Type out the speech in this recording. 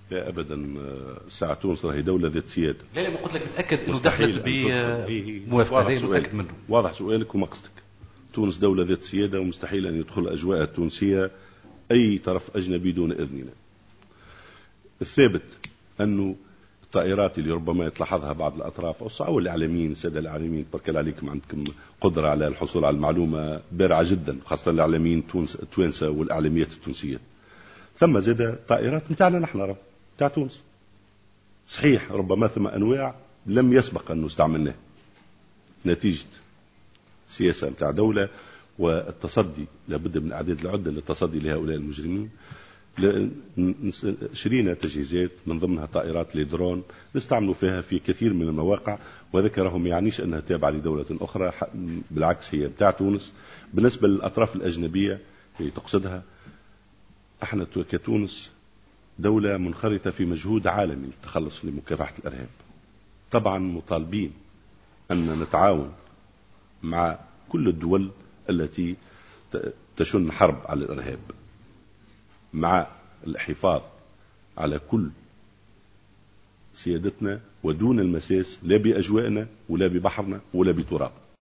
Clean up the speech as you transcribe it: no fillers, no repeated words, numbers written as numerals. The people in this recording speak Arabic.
لا أبدا. الساعة تونس راهي دولة ذات سيادة. لا ما قلت لك متأكد أنه دخلت بموافقة. هذا متأكد منه. واضح سؤالك ومقصدك. تونس دولة ذات سيادة ومستحيل أن يدخل الأجواء التونسية أي طرف أجنبي دون إذننا. الثابت أنه الطائرات اللي ربما يتلاحظها بعض الأطراف أو الإعلاميين، السادة الإعلاميين بركل عليكم عندكم قدرة على الحصول على المعلومة بارعة جدا، خاصة الإعلاميين التوانسة والإعلاميات التونسية. ثم زاد طائرات متاعنا نحن متاع تونس. صحيح ربما ثم أنواع لم يسبق أن نستعملناه نتيجة سياسة متاع دولة والتصدي، لابد من إعداد العدة للتصدي لهؤلاء المجرمين. شرينا تجهيزات من ضمنها طائرات لدرون نستعملوا فيها في كثير من المواقع، وذكرهم يعنيش أنها تابعة لدولة أخرى، بالعكس هي متاع تونس. بالنسبة للأطراف الأجنبية اللي تقصدها، احنا كتونس دولة منخرطة في مجهود عالمي للتخلص لمكافحة الإرهاب. طبعا مطالبين أن نتعاون مع كل الدول التي تشن حرب على الإرهاب، مع الحفاظ على كل سيادتنا ودون المساس لا بأجوائنا ولا ببحرنا ولا بتراب.